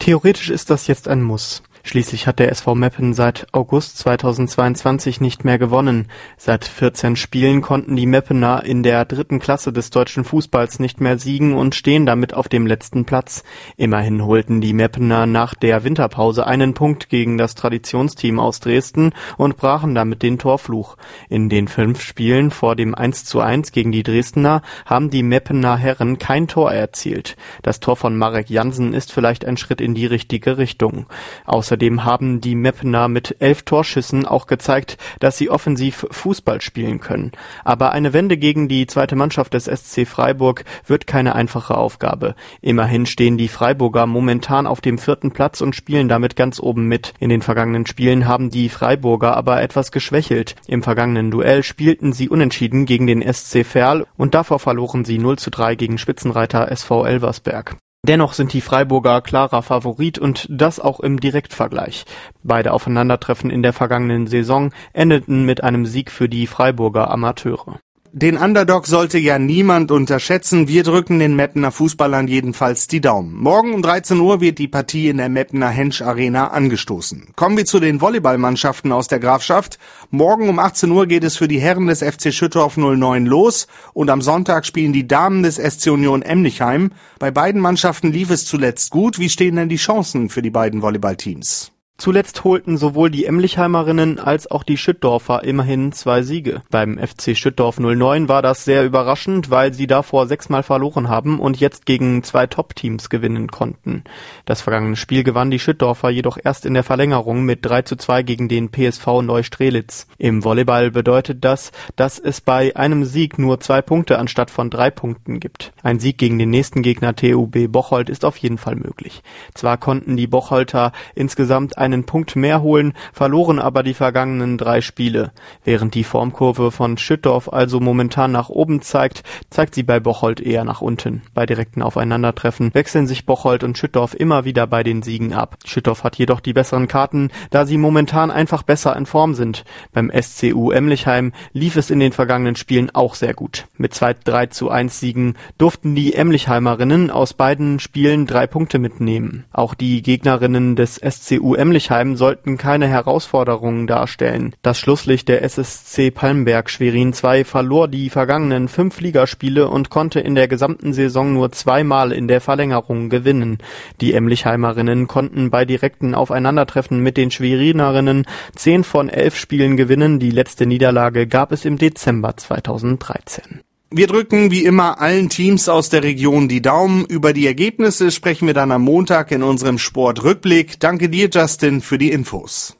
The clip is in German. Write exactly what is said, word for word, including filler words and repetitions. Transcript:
Theoretisch ist das jetzt ein Muss. Schließlich hat der S V Meppen seit August zweitausendzweiundzwanzig nicht mehr gewonnen. Seit vierzehn Spielen konnten die Meppener in der dritten Klasse des deutschen Fußballs nicht mehr siegen und stehen damit auf dem letzten Platz. Immerhin holten die Meppener nach der Winterpause einen Punkt gegen das Traditionsteam aus Dresden und brachen damit den Torfluch. In den fünf Spielen vor dem eins zu eins gegen die Dresdner haben die Meppener Herren kein Tor erzielt. Das Tor von Marek Jansen ist vielleicht ein Schritt in die richtige Richtung. Außer Außerdem haben die Meppener mit elf Torschüssen auch gezeigt, dass sie offensiv Fußball spielen können. Aber eine Wende gegen die zweite Mannschaft des S C Freiburg wird keine einfache Aufgabe. Immerhin stehen die Freiburger momentan auf dem vierten Platz und spielen damit ganz oben mit. In den vergangenen Spielen haben die Freiburger aber etwas geschwächelt. Im vergangenen Duell spielten sie unentschieden gegen den S C Verl und davor verloren sie null zu drei gegen Spitzenreiter S V Elversberg. Dennoch sind die Freiburger klarer Favorit und das auch im Direktvergleich. Beide Aufeinandertreffen in der vergangenen Saison endeten mit einem Sieg für die Freiburger Amateure. Den Underdog sollte ja niemand unterschätzen. Wir drücken den Meppener Fußballern jedenfalls die Daumen. Morgen um dreizehn Uhr wird die Partie in der Meppener Hensch Arena angestoßen. Kommen wir zu den Volleyballmannschaften aus der Grafschaft. Morgen um achtzehn Uhr geht es für die Herren des F C Schüttorf null neun los und am Sonntag spielen die Damen des S C Union Emlichheim. Bei beiden Mannschaften lief es zuletzt gut. Wie stehen denn die Chancen für die beiden Volleyballteams? Zuletzt holten sowohl die Emlichheimerinnen als auch die Schüttdorfer immerhin zwei Siege. Beim F C Schüttorf null neun war das sehr überraschend, weil sie davor sechsmal verloren haben und jetzt gegen zwei Top-Teams gewinnen konnten. Das vergangene Spiel gewann die Schüttdorfer jedoch erst in der Verlängerung mit drei zu zwei gegen den P S V Neustrelitz. Im Volleyball bedeutet das, dass es bei einem Sieg nur zwei Punkte anstatt von drei Punkten gibt. Ein Sieg gegen den nächsten Gegner T U B Bocholt ist auf jeden Fall möglich. Zwar konnten die Bocholter insgesamt einen Punkt mehr holen, verloren aber die vergangenen drei Spiele. Während die Formkurve von Schüttorf also momentan nach oben zeigt, zeigt sie bei Bocholt eher nach unten. Bei direkten Aufeinandertreffen wechseln sich Bocholt und Schüttorf immer wieder bei den Siegen ab. Schüttorf hat jedoch die besseren Karten, da sie momentan einfach besser in Form sind. Beim S C U Emlichheim lief es in den vergangenen Spielen auch sehr gut. Mit zwei drei zu eins Siegen durften die Emlichheimerinnen aus beiden Spielen drei Punkte mitnehmen. Auch die Gegnerinnen des S C U Emlichheim sollten keine Herausforderungen darstellen. Das Schlusslicht der S S C Palmberg Schwerin zwei verlor die vergangenen fünf Ligaspiele und konnte in der gesamten Saison nur zweimal in der Verlängerung gewinnen. Die Emlichheimerinnen konnten bei direkten Aufeinandertreffen mit den Schwerinerinnen zehn von elf Spielen gewinnen. Die letzte Niederlage gab es im Dezember zweitausenddreizehn. Wir drücken wie immer allen Teams aus der Region die Daumen. Über die Ergebnisse sprechen wir dann am Montag in unserem Sportrückblick. Danke dir, Justin, für die Infos.